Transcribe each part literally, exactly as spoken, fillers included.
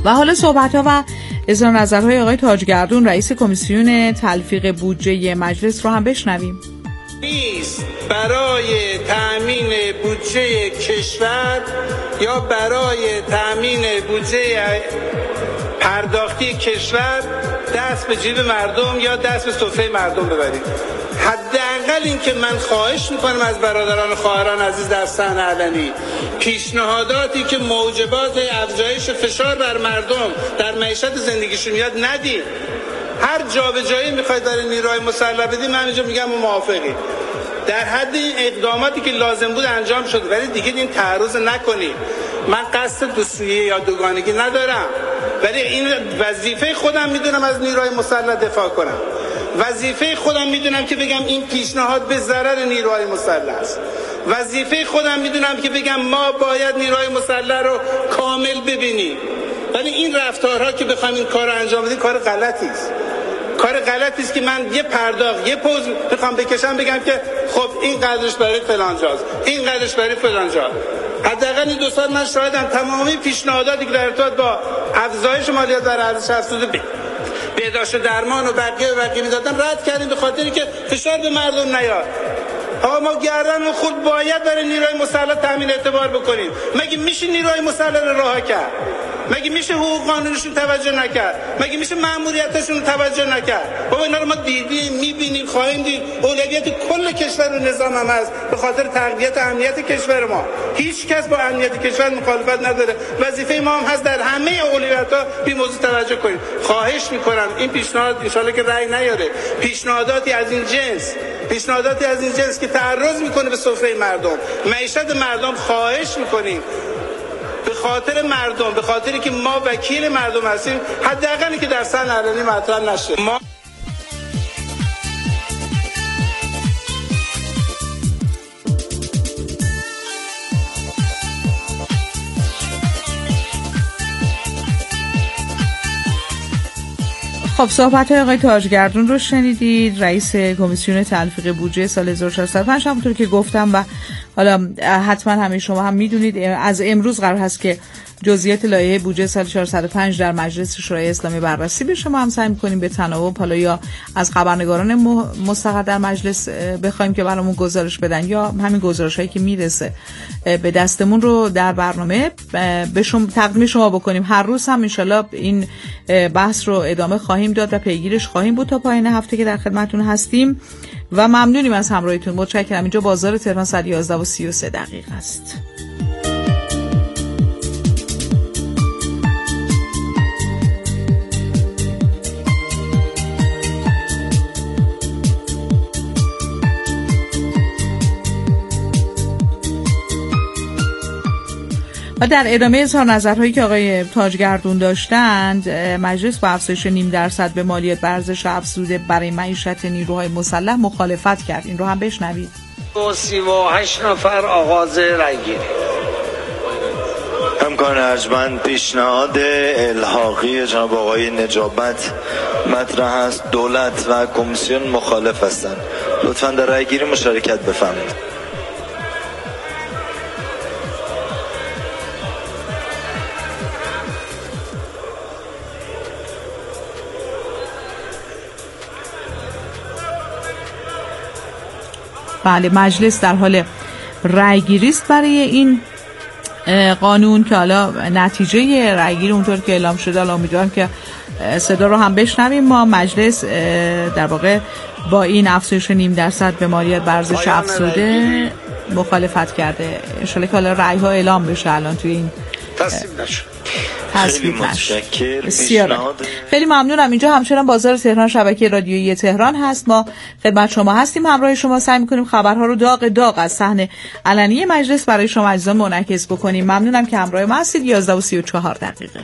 و حالا صحبت‌ها و اظهار نظرهای آقای تاجگردون رئیس کمیسیون تلفیق بودجه مجلس رو هم بشنویم. نیست برای تأمین بودجه کشور یا برای تأمین بودجه پرداختی کشور دست به جیب مردم یا دست به سفره مردم ببرید. حداقل این که من خواهش میکنم از برادران و خواهران عزیز در صحن علنی، پیشنهاداتی که موجبات افزایش فشار بر مردم در معیشت زندگیشون میاد ندید. هر جا به جایی میخواید برای نیروهای مسلح بدید، من اینجا میگم موافقی. در حد این اقداماتی که لازم بود انجام شد، ولی دیگه این تعرض نکنید. من قصد دو سویه یا دوگانگی ندارم، ولی این وظیفه خودم میدونم از نیروهای مسلح دفاع کنم. وظیفه خودم میدونم که بگم این پیشنهاد به ضرر نیروهای مسلح است. وظیفه خودم میدونم که بگم ما باید نیروهای مسلح رو کامل ببینیم. ولی این رفتارها که بخوام این کار رو انجام بدیم کار غلطی است. کار غلطی است که من یه پرداخت یه پوز بخوام بکشم بگم که خب این قدرش برای فلان جاست، این قدرش برای فلان جا. حداقل این دو سال من شاهدم تمامی پیشنهاداتی که در ارتباط با افزایش مالیات بر ارزش افزوده، بهداشت و درمان و بقیه و بقیه میدادن رد کردیم به خاطری که فشار به مردم نیاد. آقا ما گردن خود باید برای نیروهای مسلح تامین اعتبار بکنیم. مگه میشه نیروهای مسلح رو رها کرد؟ مگه میشه حقوق قانونیشون توجه نکرد؟ مگه میشه ماموریتشون توجه نکرد؟ بابا اینا رو ما دیدیم، میبینیم، خواهیم دید. اولویت کل کشور و نظام هم هست به خاطر تقویت امنیت کشور ما. هیچ کس با امنیت کشور مخالفت نداره. وظیفه ما هم هست در همه اولویت‌ها به موضوع توجه کنیم. خواهش میکنم این پیشنهاد ان شاءالله که رأی نیاره، پیشنهاداتی از این جنس پیشنهاداتی از این جنس که تعرض میکنه به سفره مردم، معیشت مردم، خواهش میکنیم به خاطر مردم، به خاطری که ما وکیل مردم هستیم، حداقلی که در صحن علنی مطرح نشه. ما خب صحبت های آقای تاجگردون رو شنیدید، رئیس کمیسیون تلفیق بودجه سال هزار و چهارصد و پنج. همونطور که گفتم و حالا حتما همه شما هم میدونید از امروز قرار هست که جزئیات لایحه بودجه سال چهارصد و پنج در مجلس شورای اسلامی بررسی بشه. ما هم سعی می‌کنیم به تناوب حالا یا از خبرنگاران مستقر در مجلس بخوایم که برامون گزارش بدن یا همین گزارشایی که میرسه به دستمون رو در برنامه به شما تقدیم شما بکنیم. هر روز هم انشالله این بحث رو ادامه خواهیم داد و پیگیرش خواهیم بود تا پایان هفته که در خدمتتون هستیم و ممنونیم از همراهیتون. متشکرم. اینجا بازار تهران ساعت یازده و سی و سه دقیقه است. و در ادامه اظهار نظرهایی که آقای تاجگردون داشتند، مجلس با افزایش نیم درصد به مالیات بر ارزش افزوده برای معیشت نیروهای مسلح مخالفت کرد. این رو هم بشنوید. سی و هشت نفر آغاز رأی‌گیری. امکان ارجمند پیشنهاد الحاقی جناب آقای نجابت مطرح است. دولت و کمیسیون مخالف هستند. لطفاً در رأی‌گیری مشارکت بفرمایید. بله، مجلس در حال رأی‌گیری است برای این قانون که حالا نتیجه رأی‌گیری اونطور که اعلام شده، حالا امیدوارم که صدا رو هم بشنویم. ما مجلس در واقع با این افزایش نیم درصد به مالیات بر ارزش افزوده مخالفت کرده. ان شاءالله که حالا رأی‌ها اعلام بشه الان توی این تصویب نشه. خیلی متشکرم. خیلی ممنونم. اینجا همچنان بازار تهران شبکه رادیویی تهران هست. ما خدمت شما هستیم، همراه شما سعی می‌کنیم خبرها رو داغ داغ از صحن علنی مجلس برای شما عزیزان منعکس بکنیم. ممنونم که همراه ما هستید. یازده و سی و چهار دقیقه.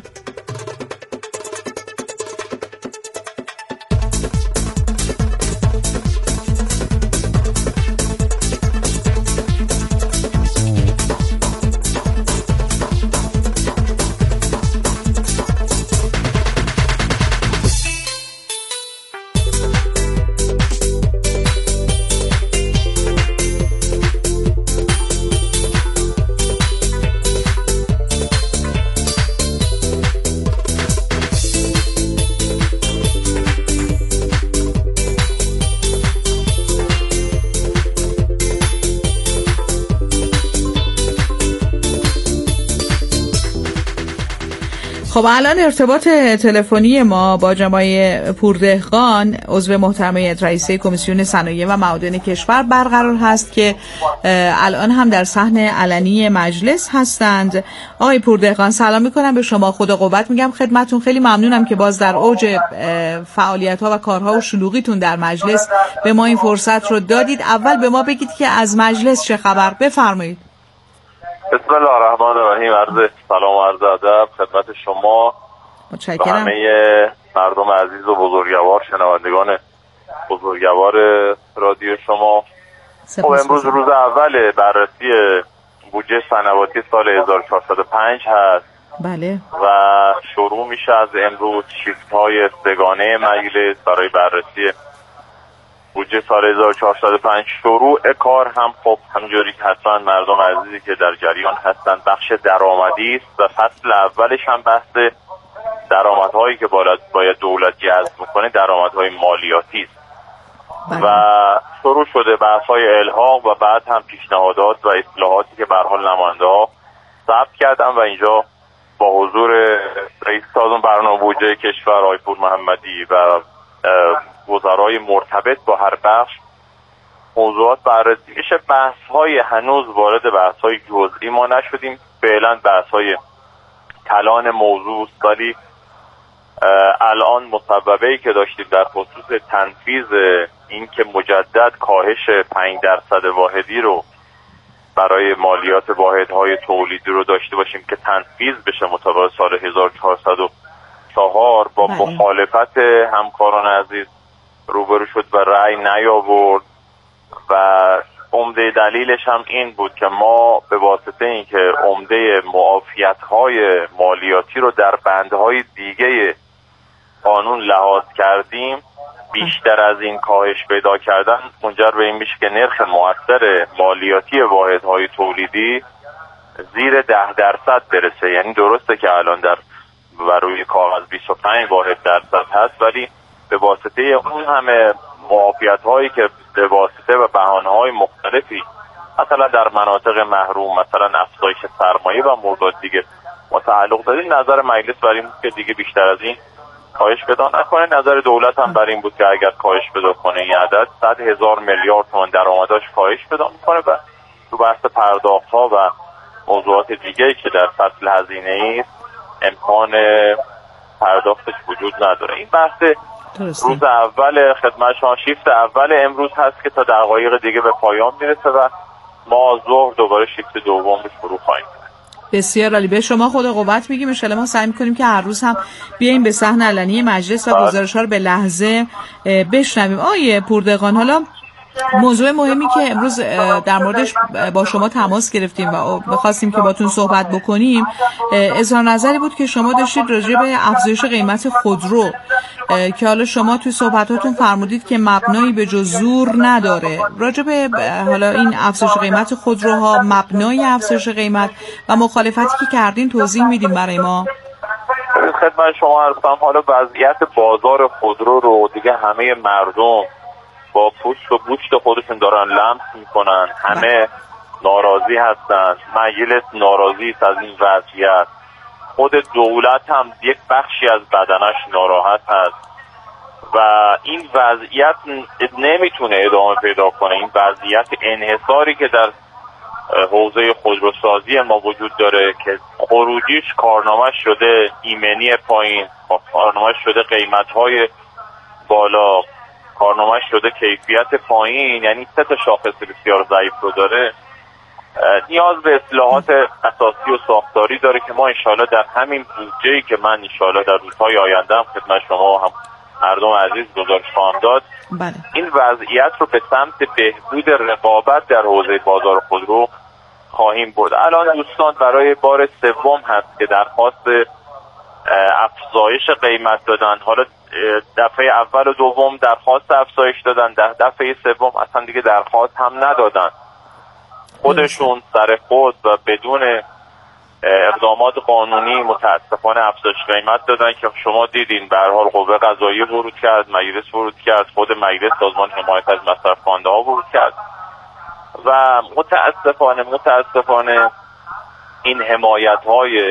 خب الان ارتباط تلفنی ما با جناب پوردهقان عضو محترم هیئت رئیسه کمیسیون صنایع و معادن کشور برقرار هست که الان هم در صحن علنی مجلس هستند. آقای پوردهقان سلام میکنم به شما، خدا قوت میگم خدمتون. خیلی ممنونم که باز در اوج فعالیت ها و کارها و شلوغیتون در مجلس به ما این فرصت رو دادید. اول به ما بگید که از مجلس چه خبر، بفرمایید. بسم الله الرحمن الرحیم. عرض سلام و عرض ادب خدمت شما و همه مردم عزیز و بزرگوار، شنوندگان بزرگوار رادیو شما. خب امروز روز اول بررسی بودجه سنواتی سال هزار و چهارصد و پنج هست. بله. و شروع میشه از امروز شیفت های سگانه مجلس برای بررسی بودجه سال هزار و چهارصد و پنج. شروع کار هم خب همونجوری که حتما مردم عزیزی که در جریان هستن بخش درآمدی است و فصل اولش هم بحث درآمدهایی که باید دولت جذب کنه درآمدهای مالیاتی است. و شروع شده بحث‌های الحاق و بعد هم پیشنهادات و اصلاحاتی که به هر حال نماینده‌ها ثبت کردن و اینجا با حضور رئیس سازمان برنامه بودجه کشور آقای پور محمدی و وزرای مرتبط با هر بخش موضوعات بررسی میشه. بحث‌های هنوز وارد بحث‌های جزئی ما نشدیم، فعلا بحث‌های کلان موضوع است، ولی الان مصوبه‌ای که داشتیم در خصوص تنفیذ این که مجدد کاهش پنج درصد واحدی رو برای مالیات واحدهای تولیدی رو داشته باشیم که تنفیذ بشه مطابق سال هزار و چهارصد و چهار با مخالفت همکاران عزیز روبرو شد و رأی نیاورد و عمده دلیلش هم این بود که ما به واسطه اینکه عمده معافیت‌های مالیاتی رو در بندهای دیگه قانون لحاظ کردیم، بیشتر از این کاهش پیدا کردن منجر به این میشه که نرخ مؤثر مالیاتی واحدهای تولیدی زیر ده درصد برسه. یعنی درسته که الان در و روی کاغذ بیست و پنج واحد درصد هست، ولی به واسطه اون همه معافیت هایی که به واسطه و بهانه های مختلفی مثلا در مناطق محروم، مثلا افزایش سرمایه و موضوعات دیگه متعلق داریم، نظر مجلس بر این بود که دیگه بیشتر از این کاهش پیدا نکنه. نظر دولت هم بر این بود که اگر کاهش پیدا کنه این عدد صد هزار میلیارد تومان درآمداش کاهش پیدا میکنه و تو بحث پرداخت ها و موضوعات دیگه که در فصل هزینه‌ای امکان پرداختش وجود نداره. این بحث درسته. روز اول خدمت شما شیفت اول امروز هست که تا دقایق دیگه به پایان میرسه و ما ظهر دوباره شیفت دوم به شروع خواهیم. بسیار عالی، به شما خدا قوت میگیم. ان شاء الله ما سعی میکنیم که هر روز هم بیایم به صحن علنی مجلس و گزارش‌ها رو به لحظه بشنویم. آیه پوردهقان، حالا موضوع مهمی که امروز در موردش با شما تماس گرفتیم و می‌خواستیم که باتون صحبت بکنیم، اظهار نظری بود که شما داشتید راجع به افزایش قیمت خودرو که حالا شما توی صحبتاتون فرمودید که مبنایی به جز زور نداره. راجع به حالا این افزایش قیمت خودروها، مبنای افزایش قیمت و مخالفتی که کردین توضیح میدیم برای ما؟ خدمت شما هستم. حالا وضعیت بازار خودرو رو دیگه همه مردم با پوست و گوشت خودشون دارن لمس میکنن، همه ناراضی هستن، مجلس ناراضی است از این وضعیت، خود دولت هم یک بخشی از بدنش ناراحت هست و این وضعیت نمیتونه ادامه پیدا کنه. این وضعیت انحصاری که در حوزه خودروسازی ما وجود داره که خروجیش کارنامه شده ایمنی پایین، کارنامه شده قیمت‌های بالا، کارنامه شده کیفیت پایین، یعنی سه تا شاخص بسیار ضعیف رو داره، نیاز به اصلاحات اساسی و ساختاری داره که ما انشالله در همین بودجه‌ای که من انشالله در روزهای آینده هم خدمت شما هم مردم عزیز گزارش خواهم داد، بله. این وضعیت رو به سمت بهبود رقابت در حوزه بازار خودرو خواهیم برد. الان دوستان برای بار سوم هست که درخواست افزایش قیمت دادن. حالا دفعه اول و دوم درخواست افزایش دادن، در دفعه سوم اصلا دیگه درخواست هم ندادن، خودشون سر خود و بدون اقدامات قانونی متاسفانه افزایش قیمت دادن که شما دیدین به هر حال قوه قضاییه ورود کرد، مجلس ورود کرد، خود مجلس سازمان حمایت از مصرف کننده ها ورود کرد و متاسفانه متاسفانه این حمایت های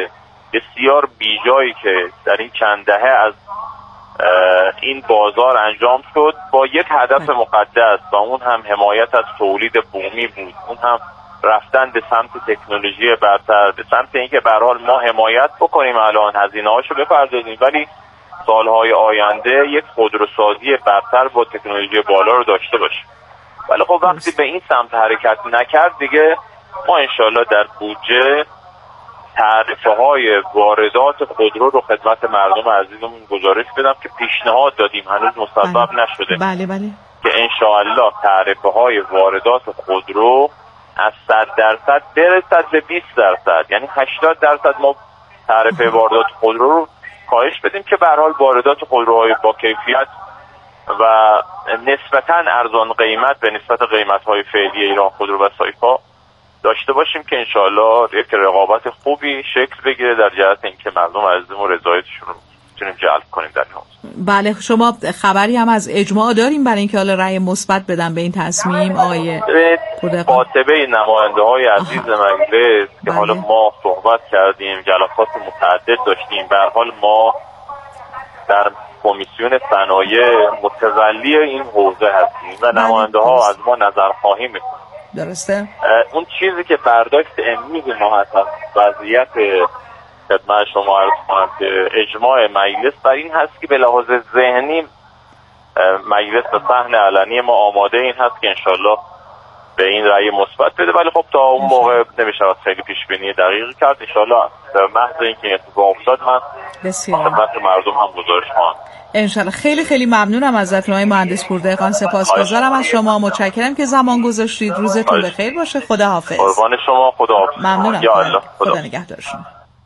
بسیار بیجایی که در این چند دهه از این بازار انجام شد با یک هدف مقدس و اون هم حمایت از تولید بومی بود، اون هم رفتن به سمت تکنولوژی برتر، به سمت اینکه به هر حال ما حمایت بکنیم الان هزینه‌هاشو بپردازیم ولی سالهای آینده یک خودروسازی برتر با تکنولوژی بالا رو داشته باشیم. ولی خب وقتی به این سمت حرکت نکرد دیگه ما انشالله در بودجه تعرفه های واردات خودرو رو خدمت مردم عزیزمون گزارش بدم که پیشنهاد دادیم، هنوز مصوب نشده. بله بله. که انشالله تعرفه های واردات خودرو از صد درصد برسد به بیست درصد، یعنی هشتاد درصد ما تعرفه واردات خودرو رو کاهش بدیم که به هر حال واردات خودروهای با کیفیت و نسبتاً ارزان قیمت به نسبت قیمت‌های فعلی ایران خودرو و سایپا داشته باشیم که انشاءالله یک رقابت خوبی شکل بگیره در جهت اینکه مردم عزیزمون رضایتشون رو بتونیم جلب کنیم در این. بله شما خبری هم از اجماع داریم برای اینکه حالا رأی مثبت بدن به این تصمیم آقای کاتبه نماینده‌های عزیز مجلس که حالا ما صحبت کردیم، جلسات متعدد داشتیم، به هر حال ما در کمیسیون صنایع متولی این حوزه هستیم و نماینده‌ها از ما نظرخواهی می‌کنن. درسته؟ اون چیزی که برداشت امروز ما هست از وضعیت خدمت شما عرض کنم که اجماع مجلس بر این هست که به لحاظ ذهنی مجلس به صحن علنی ما آماده این هست که انشالله به این رأی مثبت بده، ولی خب تا اون موقع نمیشه خیلی پیش بینی دقیق کرد. انشالله در محض اینکه اتفاق افتاد من خدمت مردم هم گزارش خواهم. انشالله. خیلی خیلی ممنونم ازتون آقای مهندس پوردهقان، سپاسگزارم از شما، متشکرم که زمان گذاشتید. روزتون بخیر باشه. خدا حافظ. قربان شما. خدا حافظ. ممنونم. یا الله. خدا, خدا نگهدار شما.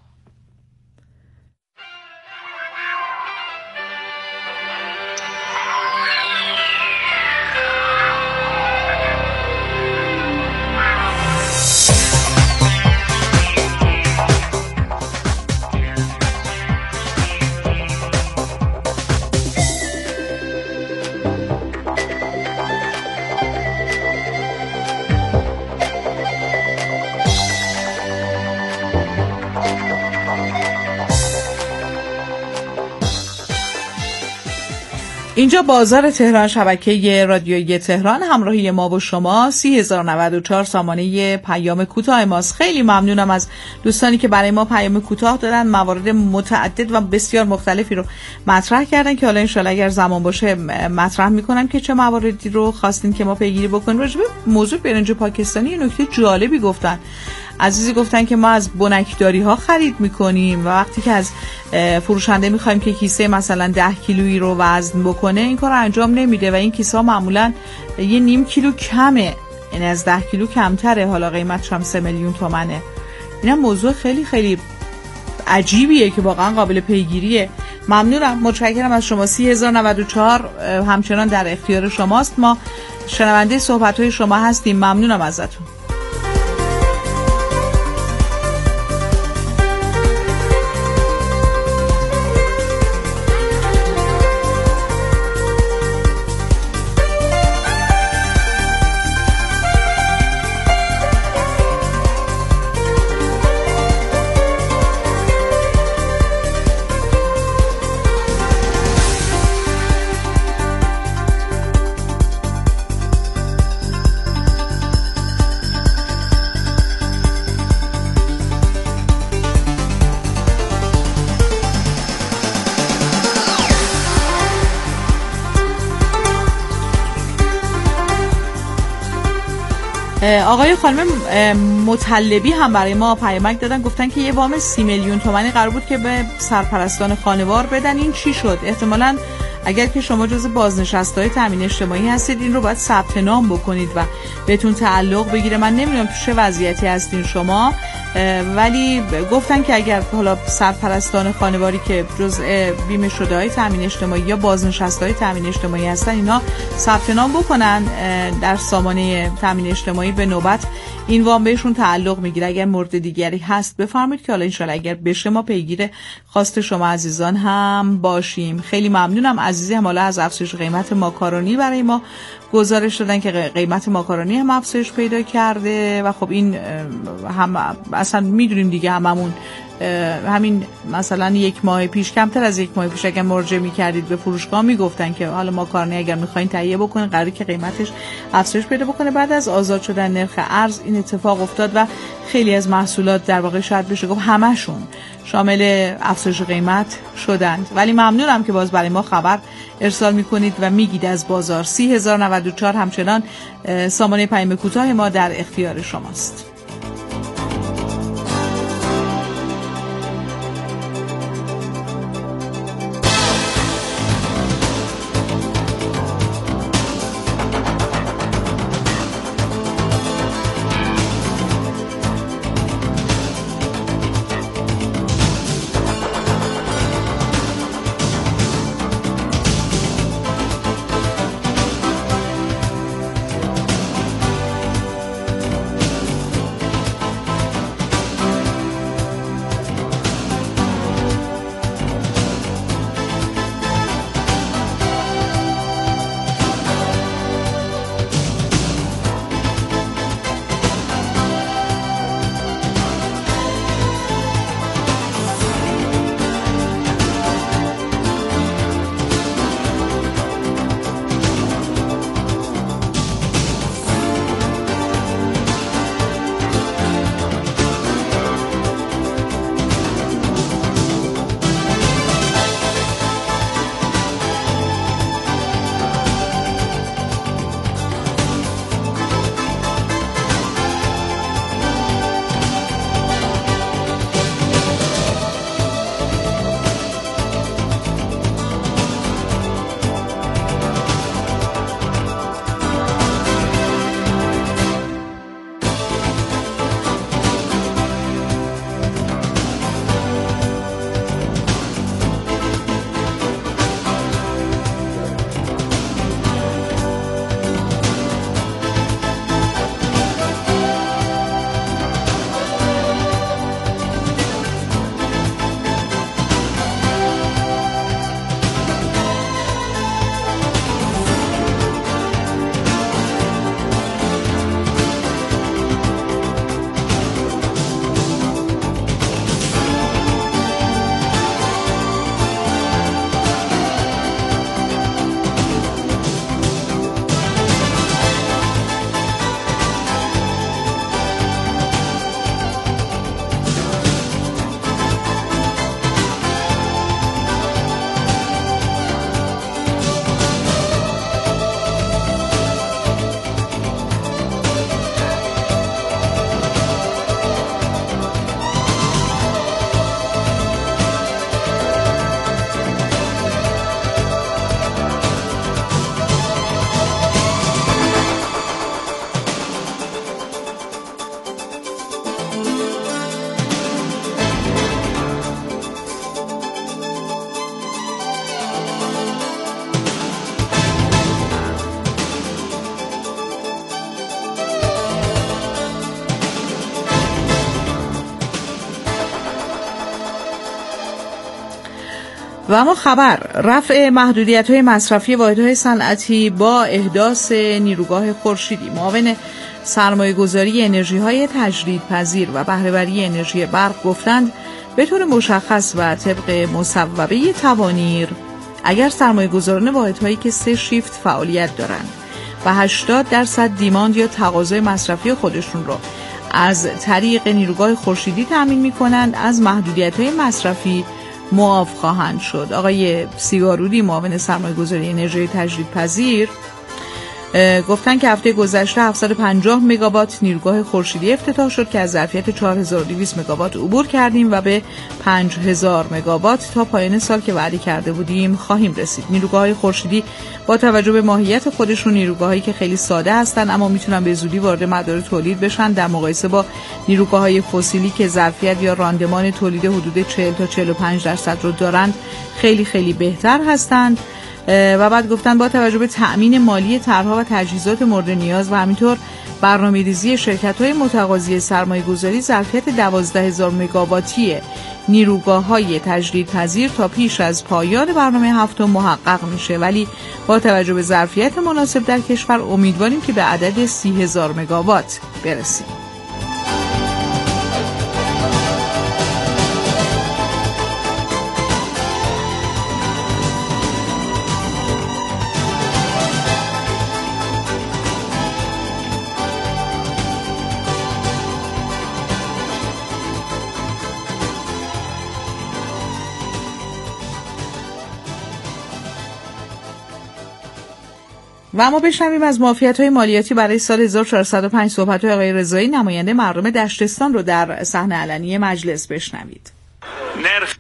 اینجا بازار تهران، شبکه رادیویی تهران، همراهی ما و شما. سی هزار و نود و چهار سامانه پیام کوتاه ماست. خیلی ممنونم از دوستانی که برای ما پیام کوتاه دادن، موارد متعدد و بسیار مختلفی رو مطرح کردن که حالا انشالله اگر زمان باشه مطرح میکنم که چه مواردی رو خواستین که ما پیگیری بکنیم. راجع به موضوع برنج پاکستانی نکته جالبی گفتن. عزیزی گفتن که ما از بنکداری ها خرید میکنیم و وقتی که از فروشنده میخوایم که کیسه مثلا ده کیلویی رو وزن بکنه این کار انجام نمیده و این کیسه ها معمولا یه نیم کیلو کمه، یعنی از ده کیلو کمتره، حالا قیمتش هم سه میلیون تومنه. اینم موضوع خیلی خیلی عجیبیه که واقعا قابل پیگیریه. ممنونم، متشکرم از شما. سی هزار و نود و چهار همچنان در اختیار شماست. ما شنونده صحبت های شما هستیم. ممنونم ازتون. آقای خانم مطلبی هم برای ما پیامک دادن، گفتن که یه وام سی میلیون تومانی قرار بود که به سرپرستان خانوار بدن، این چی شد؟ احتمالاً اگر که شما جزو بازنشسته‌های تامین اجتماعی هستید این رو باید ثبت نام بکنید و بهتون تعلق بگیره. من نمیدونم تو چه وضعیتی هستین شما، ولی گفتن که اگر حالا سرپرستان خانواری که جزء بیمه شده‌های تامین اجتماعی یا بازنشسته‌های تامین اجتماعی هستن اینا ثبت نام بکنن در سامانه تامین اجتماعی، به نوبت این وام بهشون تعلق میگیره. اگر مورد دیگری هست بفرمایید که حالا ان شاءالله اگر بشه ما پیگیر خواست شما عزیزان هم باشیم. خیلی ممنونم. عزیزی هم حالا از افزایش قیمت ماکارونی برای ما گزارش دادن که قیمت ماکارونی هم افزایش پیدا کرده و خب این هم اصلا میدونیم دیگه، هممون همین مثلا یک ماه پیش، کمتر از یک ماه پیش اگر مراجعه می‌کردید به فروشگاه میگفتن که حالا ماکارونی اگر می‌خواین تهیه بکنین قراره که قیمتش افزایش پیدا بکنه. بعد از آزاد شدن نرخ ارز این اتفاق افتاد و خیلی از محصولات در واقع شاید بشه گفت همشون شامل افزایش قیمت شدند. ولی ممنونم که باز برای ما خبر ارسال میکنید و میگید از بازار. سی هزار و نود و چهار همچنان سامانه پیام کوتاه ما در اختیار شماست. و اما خبر رفع محدودیت‌های مصرفی واحدهای صنعتی با احداث نیروگاه خورشیدی. معاون سرمایه‌گذاری انرژی‌های تجدیدپذیر و بهره‌وری انرژی برق گفتند به طور مشخص و طبق مصوبه توانیر اگر سرمایه‌گذاران واحدهایی که سه شیفت فعالیت دارند و هشتاد درصد دیماند یا تقاضای مصرفی خودشون رو از طریق نیروگاه خورشیدی تامین می‌کنند از محدودیت‌های مصرفی معاف خواهند شد. آقای سیگارودی معاون سرمایه‌گذاری انرژی تجدیدپذیر گفتن که هفته گذشته هفتصد و پنجاه مگاوات نیروگاه خورشیدی افتتاح شد که از ظرفیت چهار هزار و دویست مگاوات عبور کردیم و به پنج هزار مگاوات تا پایان سال که وعده کرده بودیم خواهیم رسید. نیروگاه‌های خورشیدی با توجه به ماهیت خودشون نیروگاهایی که خیلی ساده هستن اما میتونن به زودی وارد مدار تولید بشن در مقایسه با نیروگاه‌های فسیلی که ظرفیت یا راندمان تولید حدود چهل تا چهل و پنج درصد رو دارند خیلی خیلی بهتر هستند. و بعد گفتن با توجه به تأمین مالی طرح‌ها و تجهیزات مورد نیاز و همینطور برنامه‌ریزی شرکت‌های متقاضی سرمایه‌گذاری ظرفیت دوازده هزار مگاواتی نیروگاه‌های تجدیدپذیر تا پیش از پایان برنامه هفتم محقق میشه، ولی با توجه به ظرفیت مناسب در کشور امیدواریم که به عدد سی هزار مگاوات برسیم. و اما بشنویم از معافیت‌های مالیاتی برای سال هزار و چهارصد و پنج صحبت‌های آقای رضایی، نماینده مردم دشتستان رو در صحنه علنی مجلس بشنوید. نرخ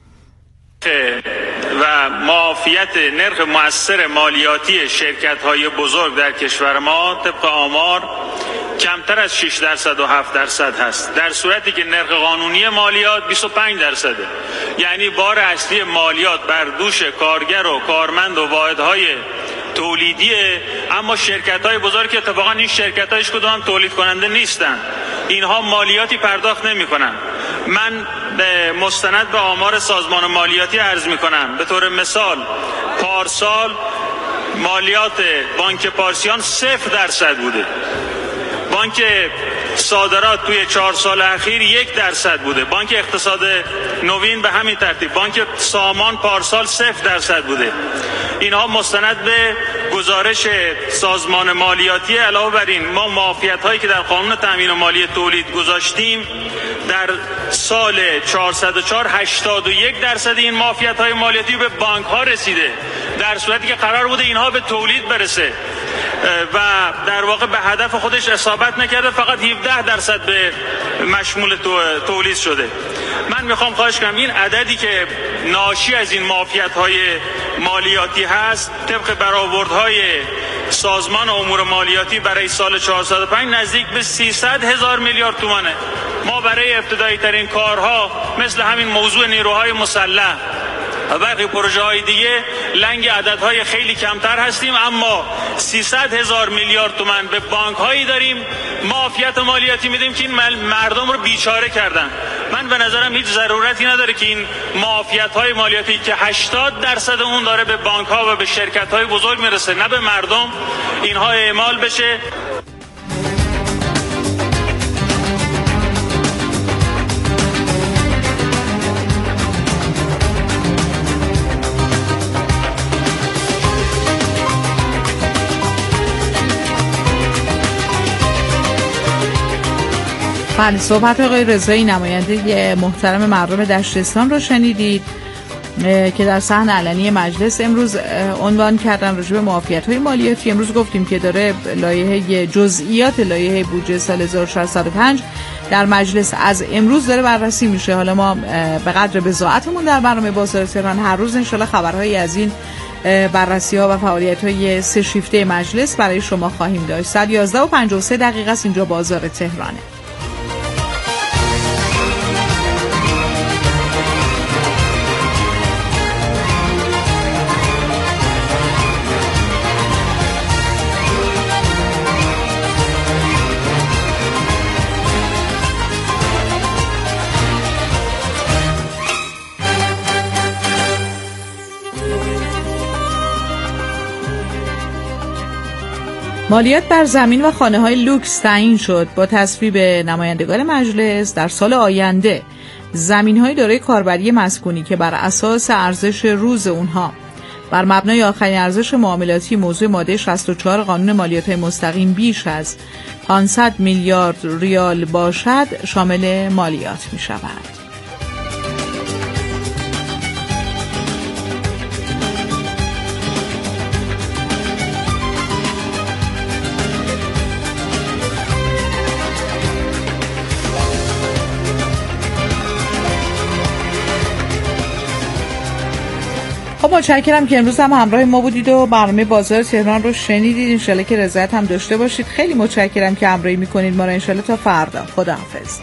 و معافیت نرخ مؤثر مالیاتی شرکت‌های بزرگ در کشور ما طبق آمار کمتر از شش درصد و هفت درصد هست، در صورتی که نرخ قانونی مالیات بیست و پنج درصده. یعنی بار اصلی مالیات بر دوش کارگر و کارمند و واحدهای تولیدیه، اما شرکت‌های بزرگ که اتفاقا این شرکت‌ها هیچ کدوم هم تولید کننده نیستن، اینها مالیاتی پرداخت نمی‌کنن. من به مستند به آمار سازمان مالیاتی عرض می‌کنم. به طور مثال پارسال مالیات بانک پارسیان صفر درصد بوده، بانک صادرات توی چهار سال اخیر یک درصد بوده، بانک اقتصاد نوین به همین ترتیب، بانک سامان پارسال صفر درصد بوده. اینها مستند به گزارش سازمان مالیاتی. علاوه بر این ما معافیت هایی که در قانون تامین مالی تولید گذاشتیم در سال چهارصد و چهار هشتاد و یک درصد این معافیت های مالیاتی به بانک ها رسیده، در صورتی که قرار بوده اینها به تولید برسه و در واقع به هدف خودش اصابت نکرده، فقط هفده درصد به مشمول تولید شده. من میخوام خواهش کنم این عددی که ناشی از این معافیت‌های مالیاتی هست طبق برآوردهای سازمان امور مالیاتی برای سال چهارصد و پنج نزدیک به سیصد هزار میلیارد تومانه. ما برای ابتدایی ترین کارها مثل همین موضوع نیروهای مسلح و برخی پروژه های دیگه لنگ عددهای خیلی کمتر هستیم، اما سیصد هزار میلیارد تومان به بانک هایی داریم معافیت مالیاتی میدیم که این مردم رو بیچاره کردن. من به نظرم هیچ ضرورتی نداره که این معافیت های مالیاتی که هشتاد درصد اون داره به بانک ها و به شرکت های بزرگ میرسه نه به مردم، اینها اعمال بشه. بله، صحبت آقای رضایی نماینده محترم مردم دشتستان رو شنیدید که در صحن علنی مجلس امروز عنوان کردن راجع به معافیت‌های مالیاتی. امروز گفتیم که داره لایحه جزئیات لایحه بودجه سال هزار و ششصد و پنج در مجلس از امروز داره بررسی میشه. حالا ما به قدر بضاعتمون در برنامه بازار تهران هر روز انشالله خبرهایی از این بررسی‌ها و فعالیت‌های سه شیفته مجلس برای شما خواهیم داشت. صد و یازده و پنجاه و سه دقیقه است، اینجا بازار تهرانه. مالیات بر زمین و خانه‌های لوکس تعیین شد. با تصویب نمایندگان مجلس در سال آینده زمین‌های دارای کاربری مسکونی که بر اساس ارزش روز اونها بر مبنای آخرین ارزش معاملاتی موضوع ماده شصت و چهار قانون مالیات مستقیم بیش از پانصد میلیارد ریال باشد شامل مالیات می‌شود. خب متشکرم که امروز هم همراه ما بودید و برنامه بازار تهران رو شنیدید. انشالله که رضایت هم داشته باشید. خیلی متشکرم که همراهی میکنید ما رو. انشالله تا فردا. خداحافظ.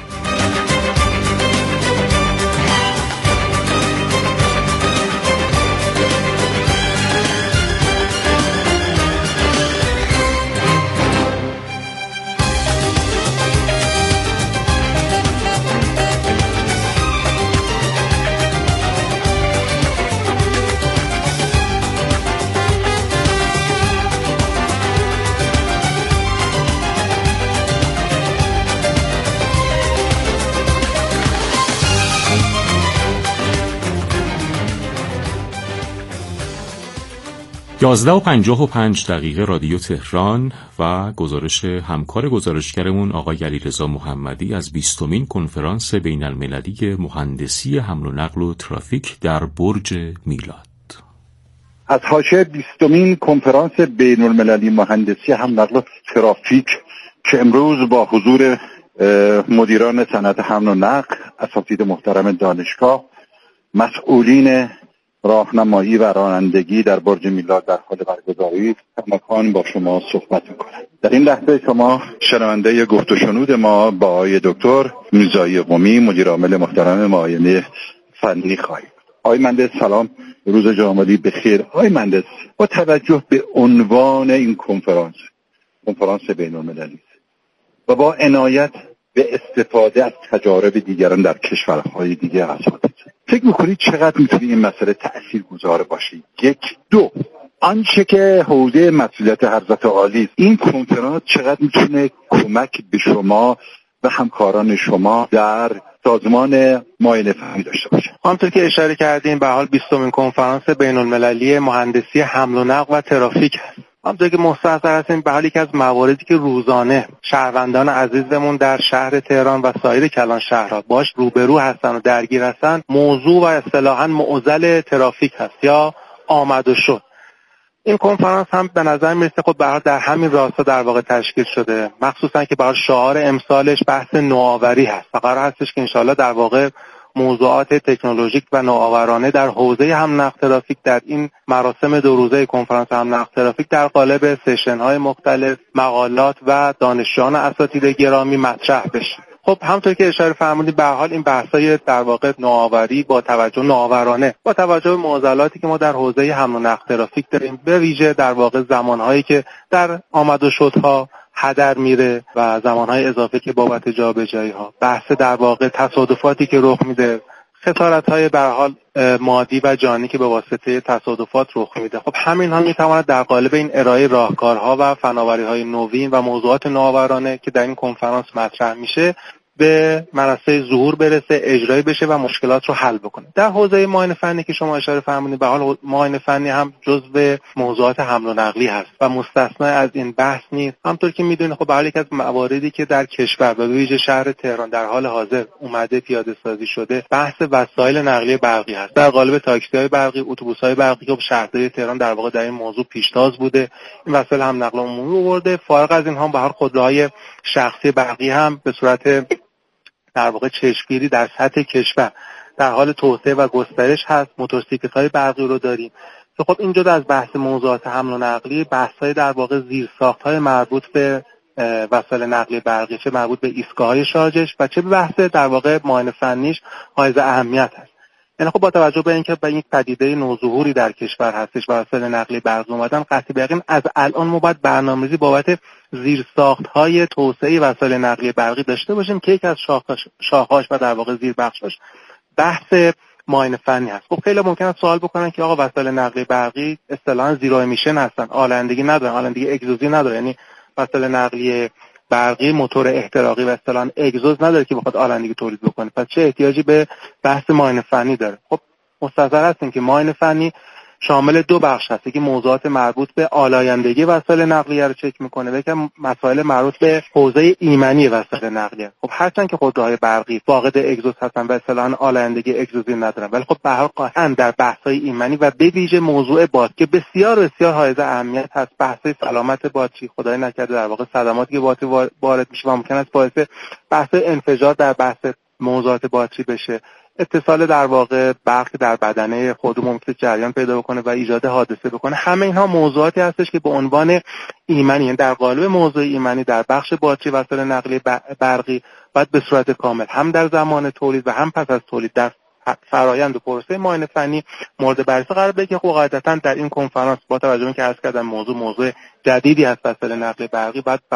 یازده و پنجاه و پنج دقیقه رادیو تهران و گزارش همکار گزارشگرمون آقای علیرضا محمدی از بیستمین کنفرانس بین المللی مهندسی حمل و نقل و ترافیک در برج میلاد. از حاشیه بیستمین کنفرانس بین المللی مهندسی هم نقل و ترافیک که امروز با حضور مدیران صنعت حمل و نقل، اساتید محترم دانشگاه، مسئولین راهنمایی و رانندگی در برج میلاد در حال برگزاری مکان با شما صحبت میکنم. در این لحظه شما شنونده گفت و شنود ما با آقای دکتر میرزایی قمی، مدیر عامل محترم معاینه فنی خواهید. آقای مهندس سلام، روز جمعه بخیر. آقای مهندس، با توجه به عنوان این کنفرانس، کنفرانس بین المللی و با عنایت به استفاده از تجارب دیگران در کشورهای دیگه اساتید، فکر میکنید چقدر میتونه این مسئله تأثیرگذار باشه؟ یک. دو، آنچه که حوزه مسئولیت حضرت عالی است، این کنفرانس چقدر میتونه کمک به شما و همکاران شما در سازمان معاینه فنی داشته باشه؟ همونطور که اشاره کردیم به حال بیستمین کنفرانس بین المللی مهندسی حمل و نقل و ترافیک هست. همونطور که مستحضر هستیم به حال یکی از مواردی که روزانه شهروندان عزیزمون در شهر تهران و سایر کلان شهرها باش روبرو هستن و درگیر هستن، موضوع و اصطلاحاً معضل ترافیک هست یا آمد و شد. این کنفرانس هم به نظر میرسه خب به حال در همین راستا در واقع تشکیل شده، مخصوصا که به حال شعار امسالش بحث نوآوری هست و قرار هستش که انشالله در واقع موضوعات تکنولوژیک و نوآورانه در حوزه حمل نقل ترافیک در این مراسم دو روزه کنفرانس حمل نقل ترافیک در قالب سشن‌های مختلف، مقالات و دانشجویان اساتید گرامی مطرح بشه. خب همونطور که اشاره فرمودید به حال این بحث‌های در واقع نوآوری با توجه نوآورانه با توجه به معضلاتی که ما در حوزه حمل نقل ترافیک داریم، به ویژه در واقع زمانهایی که در آمد و شدها هدر میره و زمانهای اضافه که بابت جابجایی ها، بحث در واقع تصادفاتی که رخ میده، خسارت‌های به هر حال مادی و جانی که به واسطه تصادفات رخ میده. خب همین ها میتواند در قالب این ارائه راهکارها و فناوری‌های نوین و موضوعات نوآورانه که در این کنفرانس مطرح میشه به منصه ظهور برسه، اجرایی بشه و مشکلات رو حل بکنه. در حوزه معاینه فنی که شما اشاره فرمودید، به حال معاینه فنی هم جزو موضوعات حمل و نقلی هست و مستثنا از این بحث نیست. همونطور که میدونید خب به حال یک از مواردی که در کشور و به ویژه شهر تهران در حال حاضر اومده پیاده سازی شده، بحث وسایل نقلیه برقی هست. در قالب تاکسی‌های برقی، اتوبوس‌های برقی که شهرداری تهران در واقع در این موضوع پیشتاز بوده، این وسایل هم نقل عمومی آورده. فارغ از این هم به هر خودروهای شخصی برقی هم به صورت در واقع چشمگیری در سطح کشور در حال توسعه و گسترش هست. موتورسیکلت‌های برقی رو داریم که خب این جدا از بحث موضوعات حمل و نقلی، بحث‌های در واقع زیرساخت‌های مربوط به وسایل نقلیه برقی، چه مربوط به ایستگاه‌های شارژش و چه به بحث در واقع معاینه فنیش حائز اهمیت هست. یعنی خب با توجه به اینکه به این پدیده نوظهوری در کشور هستش و وسایل نقلیه برقی اومدن، قطعی به یقین از الان ما باید برنامه‌ریزی بابت زیرساخت‌های توسعه وسایل نقلیه برقی داشته باشیم که یکی از شاخه‌هاش و در واقع زیربخشاش بحث معاینه فنی هست. خب خیلی ممکنه سوال بکنن که آقا وسایل نقلیه برقی اصطلاحاً زیرو امیشن هستن، آلندگی ندارن، آلندگی اگزوزی نداره، یعنی وسایل نقلیه برقی موتور احتراقی و اصطلاحاً اگزوز نداره که بخواد آلندگی تولید بکنه، پس چه احتیاجی به بحث معاینه فنی داره؟ خب مستحضر هستیم که معاینه فنی شامل دو بخش هست، که موضوعات مربوط به آلایندگی وسایل نقلیه رو چک میکنه و که مسائل مربوط به حوزه ایمنی وسایل نقلیه. خب هرچند که خودروهای برقی فاقد اگزوز هستن و اصطلاحاً آلایندگی اگزوزی ندارن، ولی خب به هر حال قاطعاً در بحث‌های ایمنی و به ویژه موضوع باتری که بسیار بسیار حائز اهمیت هست، بحث سلامت باتری، خدای نکرده در واقع صدماتی که باتری وارد میشه و ممکن است باعث بحث انفجار در بحث موضوعات باتری بشه، اتصال در واقع برق در بدنه خود ممکنه جریان پیدا بکنه و ایجاد حادثه بکنه. همه اینها موضوعاتی هستش که به عنوان ایمنی، یعنی در قالب موضوع ایمنی در بخش باتری وسایل نقلیه برقی باید به صورت کامل هم در زمان تولید و هم پس از تولید در فرایند و پروسه معاینه فنی مورد بررسی قرار بگیره. که قاعدتاً در این کنفرانس با توجه به اینکه عرض کردم موضوع موضوع جدیدی هست وسایل نقلیه برقی، بعد